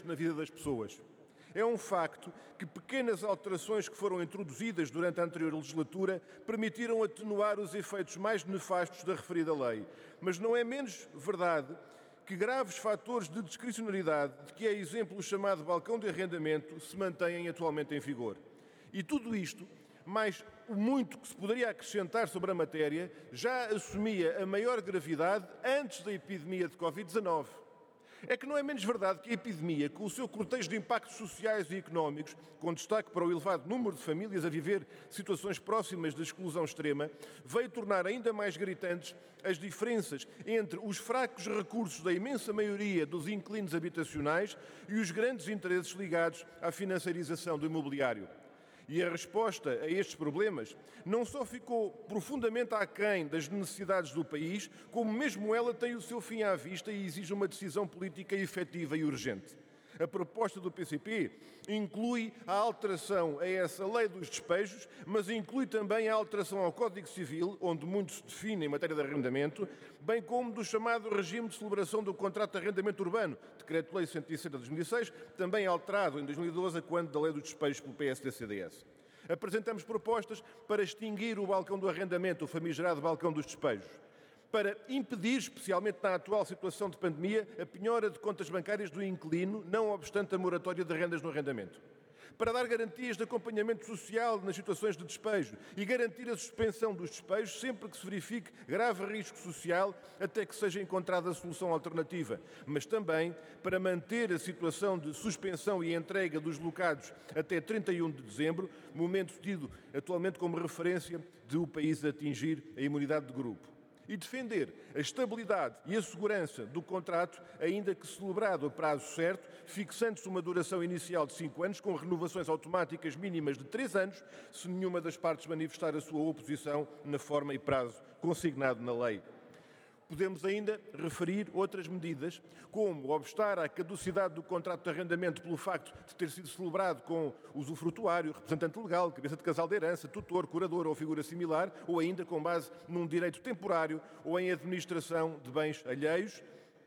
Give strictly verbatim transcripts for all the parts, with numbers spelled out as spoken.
na vida das pessoas. É um facto que pequenas alterações que foram introduzidas durante a anterior legislatura permitiram atenuar os efeitos mais nefastos da referida lei. Mas não é menos verdade que graves fatores de discricionariedade, de que é exemplo o chamado balcão de arrendamento, se mantêm atualmente em vigor. E tudo isto, mais o muito que se poderia acrescentar sobre a matéria, já assumia a maior gravidade antes da epidemia de covid dezanove. É que não é menos verdade que a epidemia, com o seu cortejo de impactos sociais e económicos, com destaque para o elevado número de famílias a viver situações próximas da exclusão extrema, veio tornar ainda mais gritantes as diferenças entre os fracos recursos da imensa maioria dos inquilinos habitacionais e os grandes interesses ligados à financiarização do imobiliário. E a resposta a estes problemas não só ficou profundamente aquém das necessidades do país, como mesmo ela tem o seu fim à vista e exige uma decisão política efetiva e urgente. A proposta do P C P inclui a alteração a essa lei dos despejos, mas inclui também a alteração ao Código Civil, onde muito se define em matéria de arrendamento, bem como do chamado regime de celebração do contrato de arrendamento urbano, Decreto-Lei cento e sessenta de dois mil e seis, também alterado em dois mil e doze, a quando da lei dos despejos pelo P S D C D S. Apresentamos propostas para extinguir o balcão do arrendamento, o famigerado balcão dos despejos, para impedir, especialmente na atual situação de pandemia, a penhora de contas bancárias do inquilino, não obstante a moratória de rendas no arrendamento, para dar garantias de acompanhamento social nas situações de despejo e garantir a suspensão dos despejos sempre que se verifique grave risco social até que seja encontrada a solução alternativa, mas também para manter a situação de suspensão e entrega dos locados até trinta e um de dezembro, momento tido atualmente como referência de o país atingir a imunidade de grupo. E defender a estabilidade e a segurança do contrato, ainda que celebrado a prazo certo, fixando-se uma duração inicial de cinco anos, com renovações automáticas mínimas de três anos, se nenhuma das partes manifestar a sua oposição na forma e prazo consignado na lei. Podemos ainda referir outras medidas, como obstar à caducidade do contrato de arrendamento pelo facto de ter sido celebrado com usufrutuário, representante legal, cabeça de casal de herança, tutor, curador ou figura similar, ou ainda com base num direito temporário ou em administração de bens alheios.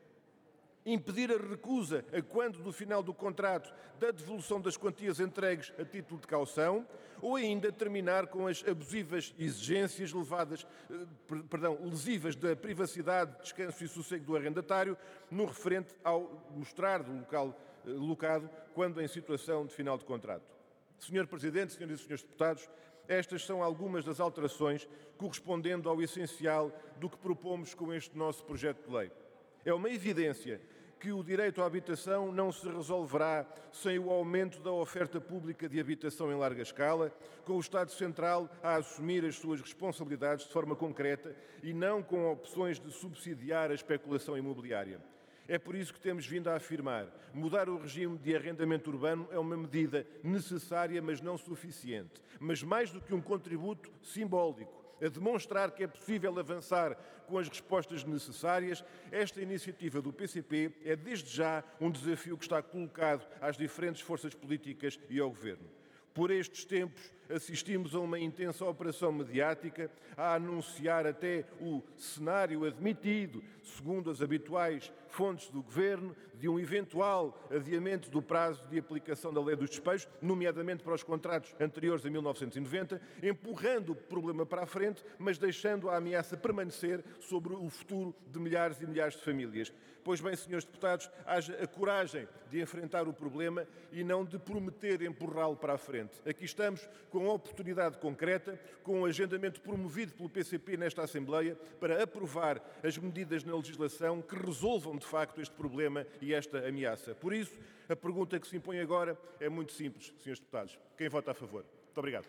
Impedir a recusa, a quando do final do contrato, da devolução das quantias entregues a título de caução, ou ainda terminar com as abusivas exigências levadas, perdão, lesivas da privacidade, descanso e sossego do arrendatário, no referente ao mostrar do local locado, quando em situação de final de contrato. senhor Presidente, senhoras e senhores deputados, estas são algumas das alterações correspondendo ao essencial do que propomos com este nosso projeto de lei. É uma evidência que o direito à habitação não se resolverá sem o aumento da oferta pública de habitação em larga escala, com o Estado Central a assumir as suas responsabilidades de forma concreta e não com opções de subsidiar a especulação imobiliária. É por isso que temos vindo a afirmar: mudar o regime de arrendamento urbano é uma medida necessária, mas não suficiente, mas mais do que um contributo simbólico a demonstrar que é possível avançar com as respostas necessárias. Esta iniciativa do P C P é desde já um desafio que está colocado às diferentes forças políticas e ao Governo. Por estes tempos, assistimos a uma intensa operação mediática a anunciar até o cenário admitido, segundo as habituais fontes do Governo, de um eventual adiamento do prazo de aplicação da lei dos despejos, nomeadamente para os contratos anteriores a mil novecentos e noventa, empurrando o problema para a frente, mas deixando a ameaça permanecer sobre o futuro de milhares e milhares de famílias. Pois bem, senhores deputados, haja a coragem de enfrentar o problema e não de prometer empurrá-lo para a frente. Aqui estamos com uma oportunidade concreta, com um agendamento promovido pelo P C P nesta Assembleia para aprovar as medidas na legislação que resolvam de facto este problema e esta ameaça. Por isso, a pergunta que se impõe agora é muito simples, senhores deputados. Quem vota a favor? Muito obrigado.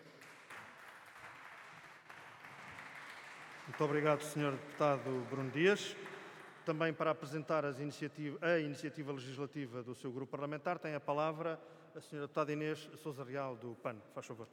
Muito obrigado, senhor Deputado Bruno Dias. Também para apresentar as iniciativa, a iniciativa legislativa do seu grupo parlamentar, tem a palavra a senhora Deputada Inês Sousa Real, do P A N. Faz favor.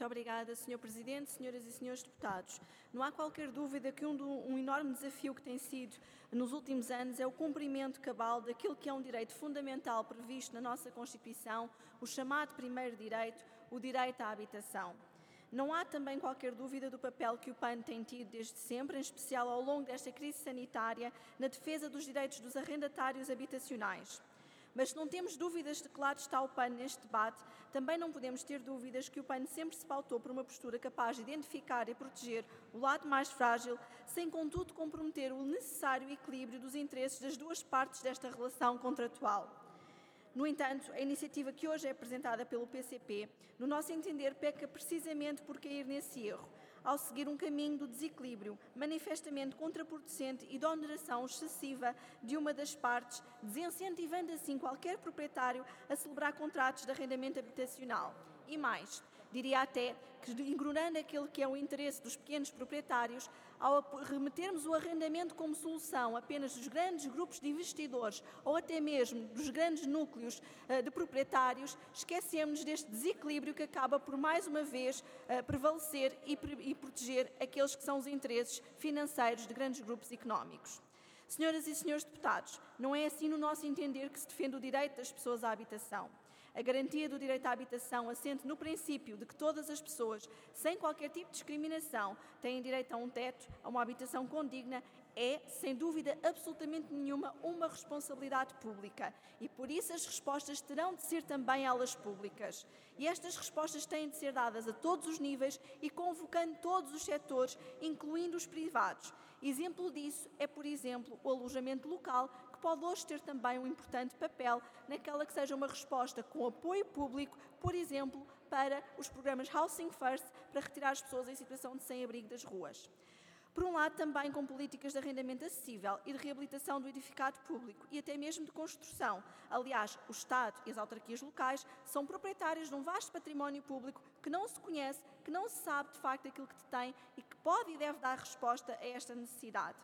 Muito obrigada, senhor Presidente, senhoras e senhores deputados. Não há qualquer dúvida que um, do, um enorme desafio que tem sido nos últimos anos é o cumprimento cabal daquilo que é um direito fundamental previsto na nossa Constituição, o chamado primeiro direito, o direito à habitação. Não há também qualquer dúvida do papel que o P A N tem tido desde sempre, em especial ao longo desta crise sanitária, na defesa dos direitos dos arrendatários habitacionais. Mas se não temos dúvidas de que lado está o P A N neste debate, também não podemos ter dúvidas que o P A N sempre se pautou por uma postura capaz de identificar e proteger o lado mais frágil, sem contudo comprometer o necessário equilíbrio dos interesses das duas partes desta relação contratual. No entanto, a iniciativa que hoje é apresentada pelo P C P, no nosso entender, peca precisamente por cair nesse erro, ao seguir um caminho do desequilíbrio, manifestamente contraproducente e de oneração excessiva de uma das partes, desincentivando assim qualquer proprietário a celebrar contratos de arrendamento habitacional. E mais, diria até que, ignorando aquele que é o interesse dos pequenos proprietários, ao remetermos o arrendamento como solução apenas dos grandes grupos de investidores ou até mesmo dos grandes núcleos uh, de proprietários, esquecemos deste desequilíbrio que acaba por mais uma vez uh, prevalecer e, e proteger aqueles que são os interesses financeiros de grandes grupos económicos. Senhoras e senhores deputados, não é assim no nosso entender que se defende o direito das pessoas à habitação. A garantia do direito à habitação assente no princípio de que todas as pessoas, sem qualquer tipo de discriminação, têm direito a um teto, a uma habitação condigna, é, sem dúvida absolutamente nenhuma, uma responsabilidade pública e, por isso, as respostas terão de ser também elas públicas. E estas respostas têm de ser dadas a todos os níveis e convocando todos os setores, incluindo os privados. Exemplo disso é, por exemplo, o alojamento local, que pode hoje ter também um importante papel naquela que seja uma resposta com apoio público, por exemplo, para os programas Housing First, para retirar as pessoas em situação de sem-abrigo das ruas. Por um lado, também com políticas de arrendamento acessível e de reabilitação do edificado público e até mesmo de construção. Aliás, o Estado e as autarquias locais são proprietários de um vasto património público que não se conhece, que não se sabe de facto aquilo que detém e que pode e deve dar resposta a esta necessidade.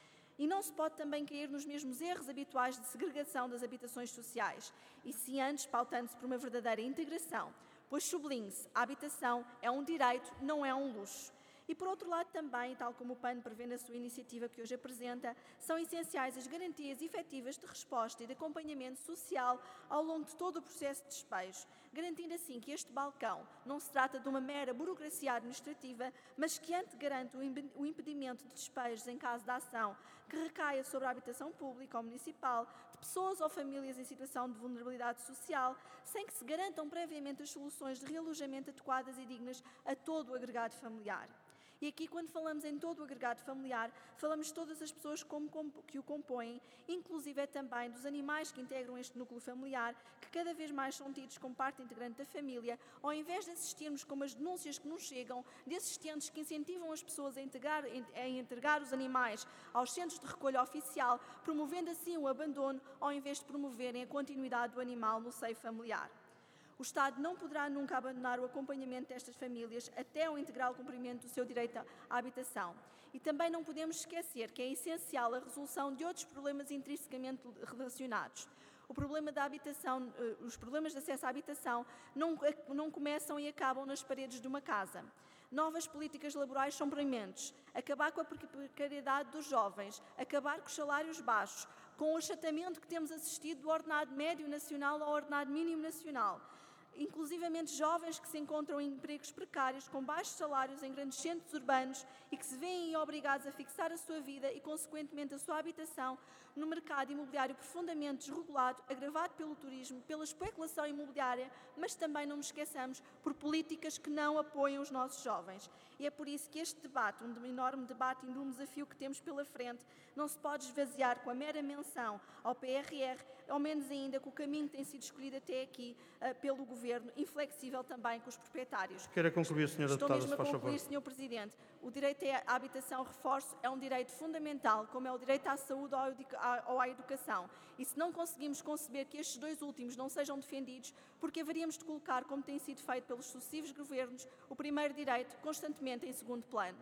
E não se pode também cair nos mesmos erros habituais de segregação das habitações sociais, e sim antes pautando-se por uma verdadeira integração, pois sublinhe-se, a habitação é um direito, não é um luxo. E, por outro lado, também, tal como o P A N prevê na sua iniciativa que hoje apresenta, são essenciais as garantias efetivas de resposta e de acompanhamento social ao longo de todo o processo de despejo, garantindo assim que este balcão não se trata de uma mera burocracia administrativa, mas que antes garante o impedimento de despejos em caso de ação que recaia sobre a habitação pública ou municipal, de pessoas ou famílias em situação de vulnerabilidade social, sem que se garantam previamente as soluções de realojamento adequadas e dignas a todo o agregado familiar. E aqui, quando falamos em todo o agregado familiar, falamos de todas as pessoas como, como, que o compõem, inclusive é também dos animais que integram este núcleo familiar, que cada vez mais são tidos como parte integrante da família, ao invés de assistirmos como as denúncias que nos chegam de assistentes que incentivam as pessoas a, integrar, a entregar os animais aos centros de recolha oficial, promovendo assim o abandono, ao invés de promoverem a continuidade do animal no seio familiar. O Estado não poderá nunca abandonar o acompanhamento destas famílias até ao integral cumprimento do seu direito à habitação. E também não podemos esquecer que é essencial a resolução de outros problemas intrinsecamente relacionados. O problema da habitação, os problemas de acesso à habitação não, não começam e acabam nas paredes de uma casa. Novas políticas laborais são prementes. Acabar com a precariedade dos jovens, acabar com os salários baixos, com o achatamento que temos assistido do ordenado médio nacional ao ordenado mínimo nacional. Inclusivamente jovens que se encontram em empregos precários, com baixos salários em grandes centros urbanos e que se veem obrigados a fixar a sua vida e, consequentemente, a sua habitação no mercado imobiliário profundamente desregulado, agravado pelo turismo, pela especulação imobiliária, mas também, não nos esqueçamos, por políticas que não apoiam os nossos jovens. E é por isso que este debate, um enorme debate e um desafio que temos pela frente, não se pode esvaziar com a mera menção ao P R R, ao menos ainda com o caminho que tem sido escolhido até aqui uh, pelo Governo, inflexível também com os proprietários. Queira concluir, senhora Estou Deputada, mesmo a se faz concluir, favor. senhor Presidente. O direito à habitação, reforço, é um direito fundamental, como é o direito à saúde ou à educação. E se não conseguimos conceber que estes dois últimos não sejam defendidos, porque haveríamos de colocar, como tem sido feito pelos sucessivos governos, o primeiro direito constantemente em segundo plano.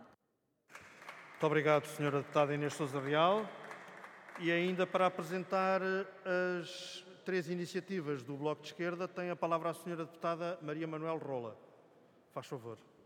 Muito obrigado, senhora Deputada Inês Sousa Real. E ainda para apresentar as três iniciativas do Bloco de Esquerda, tem a palavra a senhora Deputada Maria Manuel Rola. Faz favor.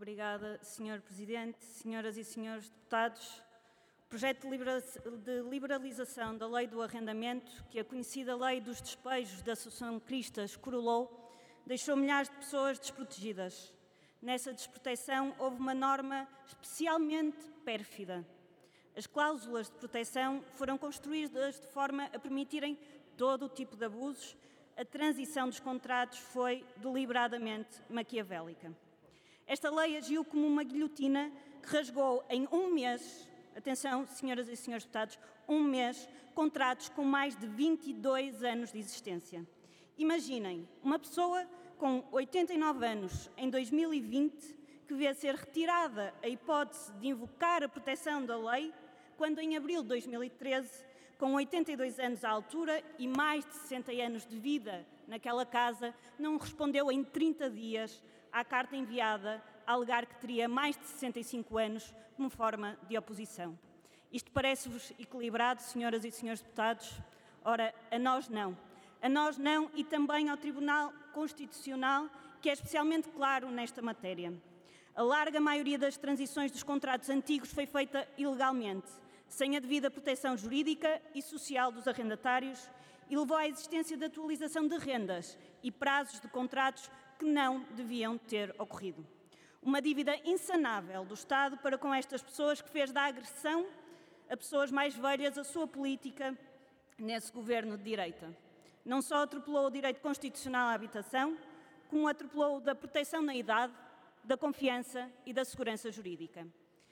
Obrigada, senhor Presidente, senhoras e senhores deputados. O projeto de liberalização da Lei do Arrendamento, que a conhecida Lei dos Despejos da Associação Cristas coroou, deixou milhares de pessoas desprotegidas. Nessa desproteção houve uma norma especialmente pérfida. As cláusulas de proteção foram construídas de forma a permitirem todo o tipo de abusos. A transição dos contratos foi deliberadamente maquiavélica. Esta lei agiu como uma guilhotina que rasgou em um mês, atenção, senhoras e senhores deputados, um mês, contratos com mais de vinte e dois anos de existência. Imaginem, uma pessoa com oitenta e nove anos em dois mil e vinte que vê ser retirada a hipótese de invocar a proteção da lei, quando em abril de dois mil e treze, com oitenta e dois anos à altura e mais de sessenta anos de vida naquela casa, não respondeu em trinta dias à carta enviada a alegar que teria mais de sessenta e cinco anos como forma de oposição. Isto parece-vos equilibrado, senhoras e senhores deputados? Ora, a nós não. A nós não e também ao Tribunal Constitucional, que é especialmente claro nesta matéria. A larga maioria das transições dos contratos antigos foi feita ilegalmente, sem a devida proteção jurídica e social dos arrendatários, e levou à existência de atualização de rendas e prazos de contratos que não deviam ter ocorrido. Uma dívida insanável do Estado para com estas pessoas, que fez da agressão a pessoas mais velhas a sua política nesse governo de direita. Não só atropelou o direito constitucional à habitação, como atropelou da proteção na idade, da confiança e da segurança jurídica.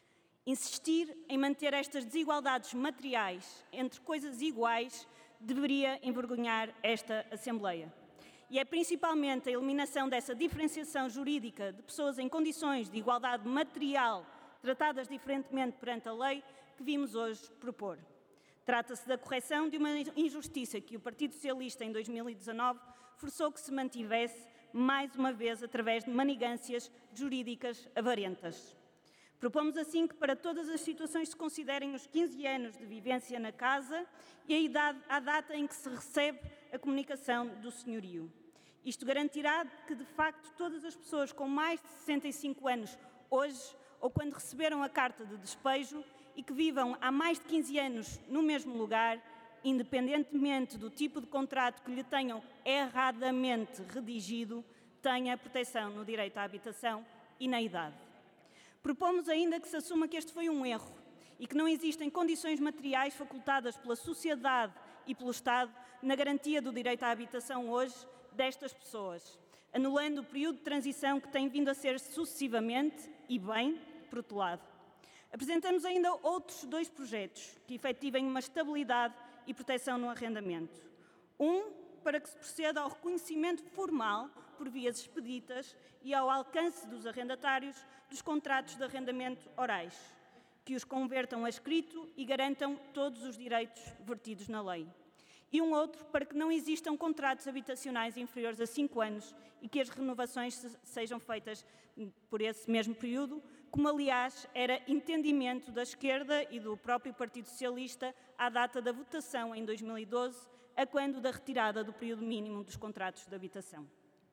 Insistir em manter estas desigualdades materiais entre coisas iguais deveria envergonhar esta Assembleia. E é principalmente a eliminação dessa diferenciação jurídica de pessoas em condições de igualdade material tratadas diferentemente perante a lei que vimos hoje propor. Trata-se da correção de uma injustiça que o Partido Socialista, em dois mil e dezanove, forçou que se mantivesse, mais uma vez, através de manigâncias jurídicas avarentas. Propomos assim que para todas as situações se considerem os quinze anos de vivência na casa e a, idade, a data em que se recebe a comunicação do senhorio. Isto garantirá que, de facto, todas as pessoas com mais de sessenta e cinco anos hoje, ou quando receberam a carta de despejo, e que vivam há mais de quinze anos no mesmo lugar, independentemente do tipo de contrato que lhe tenham erradamente redigido, tenha proteção no direito à habitação e na idade. Propomos ainda que se assuma que este foi um erro e que não existem condições materiais facultadas pela sociedade e pelo Estado na garantia do direito à habitação hoje destas pessoas, anulando o período de transição que tem vindo a ser sucessivamente, e bem, protelado. Apresentamos ainda outros dois projetos que efetivem uma estabilidade e proteção no arrendamento. Um, para que se proceda ao reconhecimento formal, por vias expeditas, e ao alcance dos arrendatários dos contratos de arrendamento orais, que os convertam a escrito e garantam todos os direitos vertidos na lei. E um outro, para que não existam contratos habitacionais inferiores a cinco anos e que as renovações sejam feitas por esse mesmo período, como aliás era entendimento da esquerda e do próprio Partido Socialista à data da votação em dois mil e doze, a quando da retirada do período mínimo dos contratos de habitação.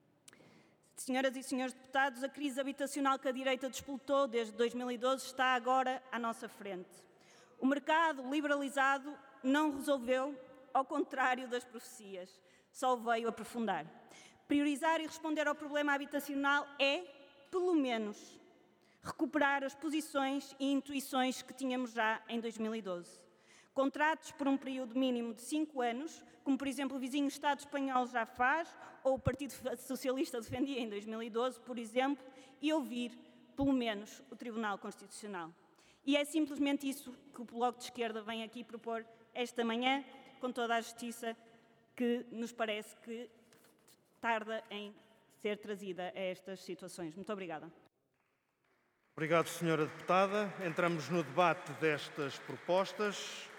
Senhoras e senhores deputados, a crise habitacional que a direita disputou desde dois mil e doze está agora à nossa frente. O mercado liberalizado não resolveu, ao contrário das profecias, só veio aprofundar. Priorizar e responder ao problema habitacional é, pelo menos, recuperar as posições e intuições que tínhamos já em dois mil e doze. Contratos por um período mínimo de cinco anos, como por exemplo o vizinho Estado espanhol já faz, ou o Partido Socialista defendia em dois mil e doze, por exemplo, e ouvir, pelo menos, o Tribunal Constitucional. E é simplesmente isso que o Bloco de Esquerda vem aqui propor esta manhã, com toda a justiça que nos parece que tarda em ser trazida a estas situações. Muito obrigada. Obrigado, senhora deputada. Entramos no debate destas propostas.